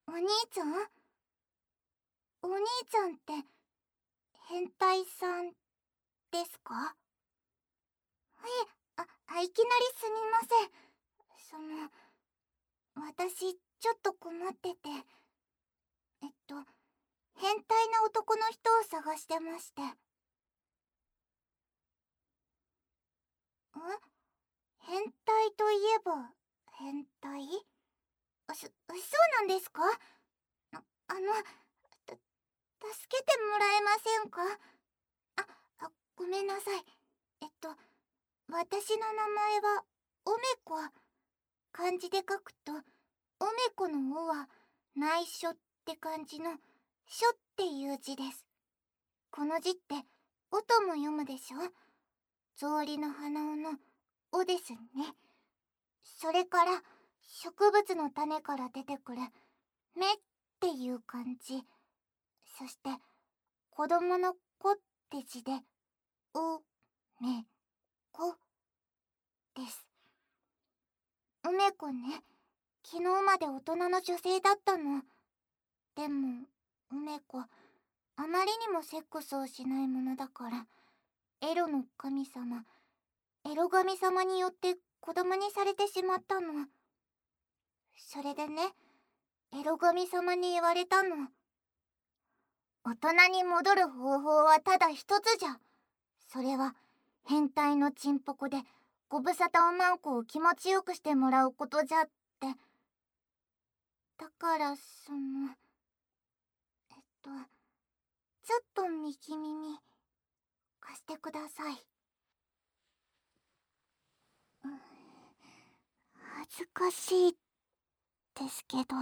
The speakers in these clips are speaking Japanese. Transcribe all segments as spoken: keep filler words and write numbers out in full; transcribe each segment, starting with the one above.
お兄ちゃんお兄ちゃんって変態さんですか？はい、あ、あいきなりすみません。その、私ちょっと困ってて、えっと変態な男の人を探してまして。ん？変態といえば変態？あ、そ、そうなんですか？あ、あの、た、助けてもらえませんか？あ、あ、ごめんなさい。えっと、私の名前は、おめこ。漢字で書くと、おめこのおは、内緒って感じの、書っていう字です。この字って、おとも読むでしょ？草履の鼻緒の、おですね。それから、植物の種から出てくる、めっていう漢字。そして、子供の子って字で、お、め、こ、です。梅子ね、昨日まで大人の女性だったの。でも、梅子、あまりにもセックスをしないものだから、エロの神様、エロ神様によって子供にされてしまったの。それでね、エロ神様に言われたの。大人に戻る方法はただ一つじゃ。それは、変態のチンポコで、ご無沙汰おまんこを気持ちよくしてもらうことじゃって。だからそのえっとちょっと右耳貸してください。恥ずかしいですけど、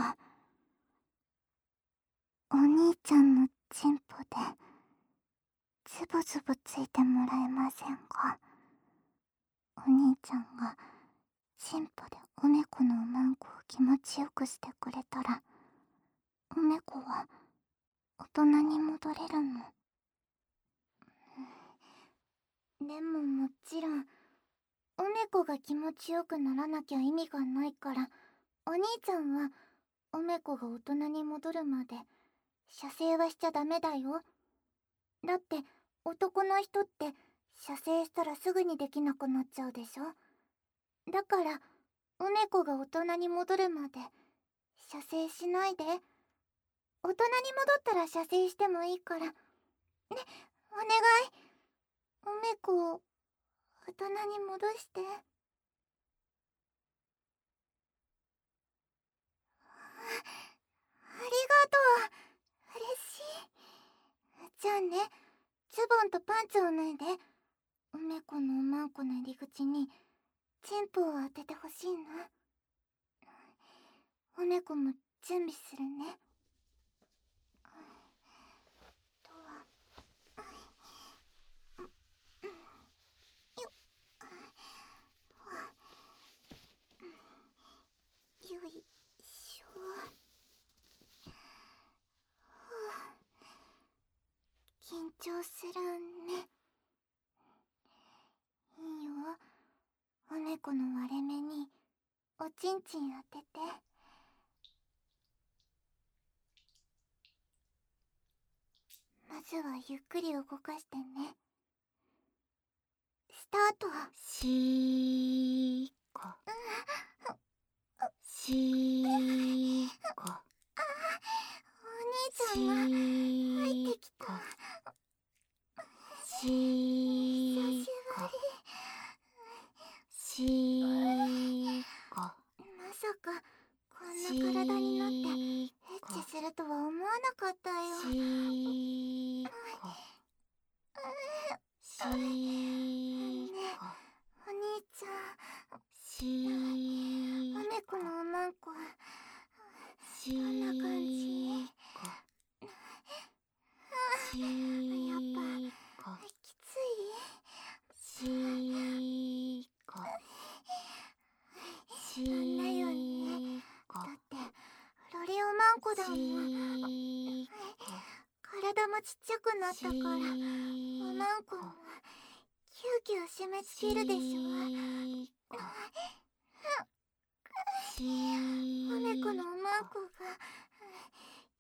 お兄ちゃんのチンポでズブズブついてもらえませんか？お兄ちゃんがチンポでおめこのおまんこを気持ちよくしてくれたら、おめこは大人に戻れるの。でももちろん、おめこが気持ちよくならなきゃ意味がないから、お兄ちゃんはおめこが大人に戻るまで射精はしちゃダメだよ。だって男の人って射精したらすぐにできなくなっちゃうでしょ。だからおめこが大人に戻るまで射精しないで。大人に戻ったら射精してもいいからね、お願い。おめこを大人に戻して。ありがとう。嬉しい。じゃあね、ズボンとパンツを脱いで、おめこのおまんこの入り口にチンポを当ててほしいな。おめこも準備するね。とはよっよいしょ。緊張するね。いいよ。おめこの割れ目におちんちん当てて。まずはゆっくり動かしてね。スタート。しーこしーこ。あ、お兄ちゃんが入ってきた。しーこしーこ。まさかこんな体になってエッチするとは思わなかったよ。しーこしーこ。ねえ、お兄ちゃん。しーこ。おめこのおまんこどんな感じ？しーこ。やっぱきつい？しーこしーこ。なんだよね。だってロリおまんこだもん。体もちっちゃくなったからおまんこもキューキュー締め付けるでしょ。おめこのおまんこが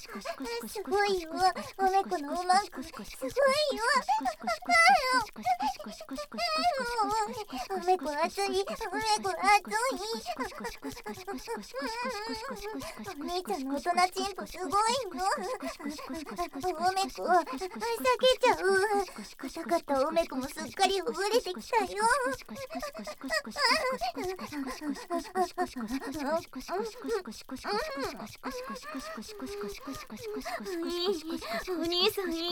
すごいよ、おめこのおまんこ、すごいよ。 おめこ熱い、おめこ熱い。お兄ちゃんの大人チンポすごいの。おめこ、避けちゃう。硬かったおめこもすっかりほぐれてきたよ。お兄さんいい。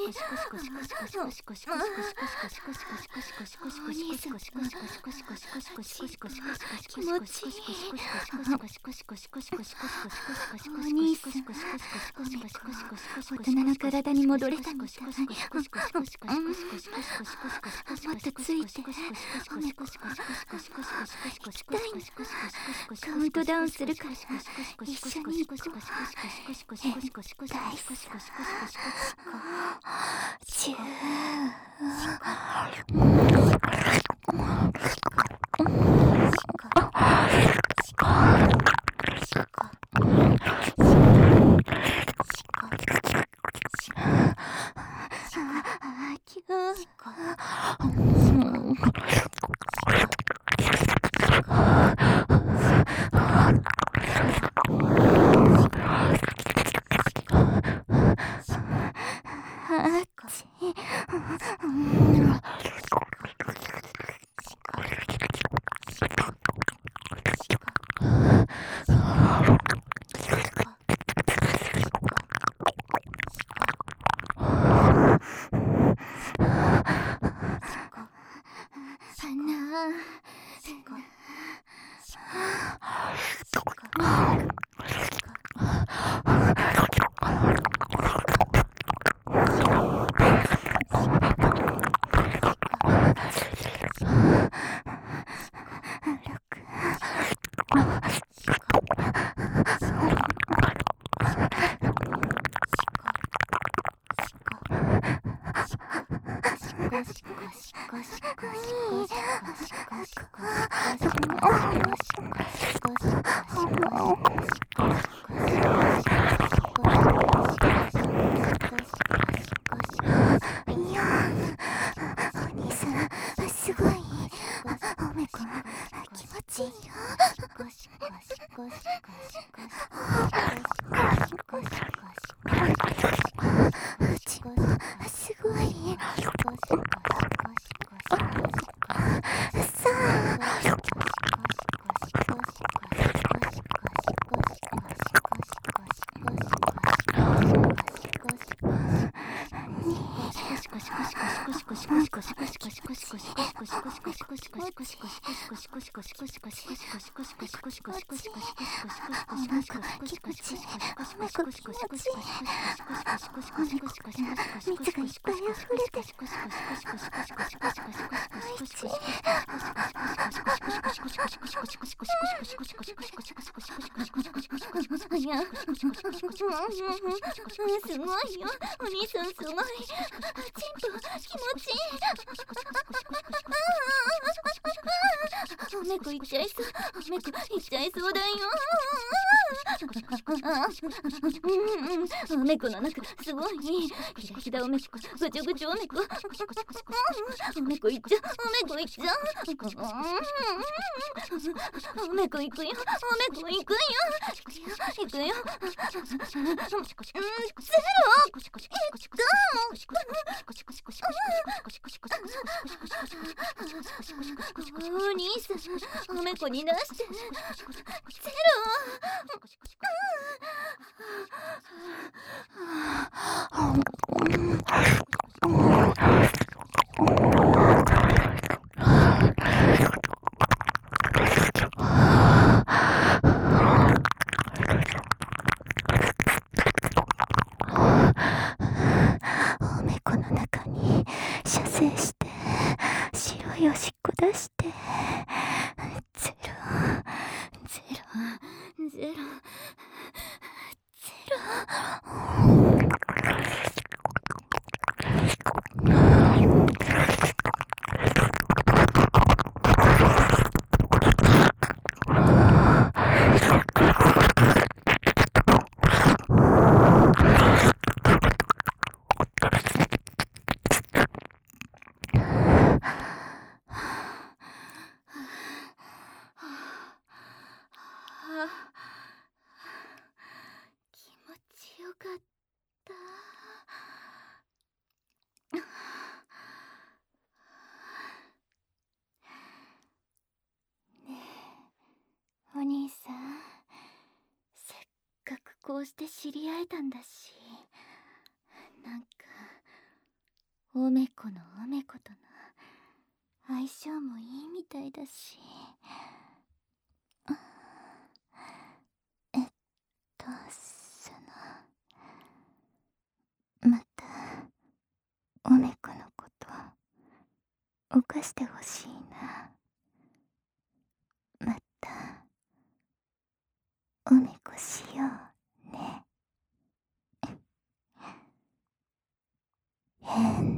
気持ちいい。お兄さん、大人の体に戻れたみたい。もっとついて。おめこ、行きたいの。カウントダウンするから一緒に行こう。変態さ。チュー。すごいよ、お兄さんすごい。チンポ気持ちいい。おめこ行っちゃいそう、おめこ行っちゃいそうだよ。おめこの中すごい。ひらひらおめこ、ぐちょぐちょおめこ。おめこ行っちゃう、おめこ行っちゃう。おめこ行くよ、おめこ行くよ。行くよ。ゼロ。お兄さん、おめこに出して。ゼロ。おめこの中に射精して白いおしっこ出して。ゼロゼロゼロゼロ。 うして知り合えたんだし、なんかおめこのおめことの相性もいいみたいだし。えっとそのまたおめこのこと犯してほしいな。またおめこしようね。変